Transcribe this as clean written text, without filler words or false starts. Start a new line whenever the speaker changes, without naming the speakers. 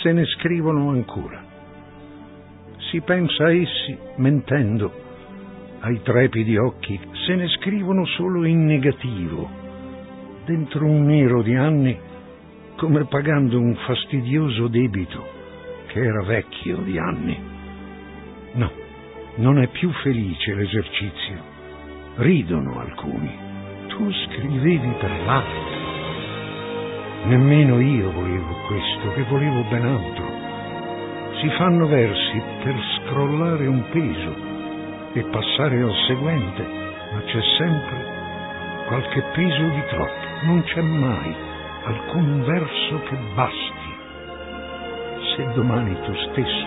se ne scrivono ancora. Si pensa a essi mentendo, ai trepidi occhi se ne scrivono solo in negativo, dentro un nero di anni, come pagando un fastidioso debito che era vecchio di anni. No, non è più felice l'esercizio. Ridono alcuni. Tu scrivevi per l'arte. Nemmeno io volevo questo, che volevo ben altro. Si fanno versi per scrollare un peso e passare al seguente, ma c'è sempre qualche peso di troppo. Non c'è mai alcun verso che basti. Se domani tu stesso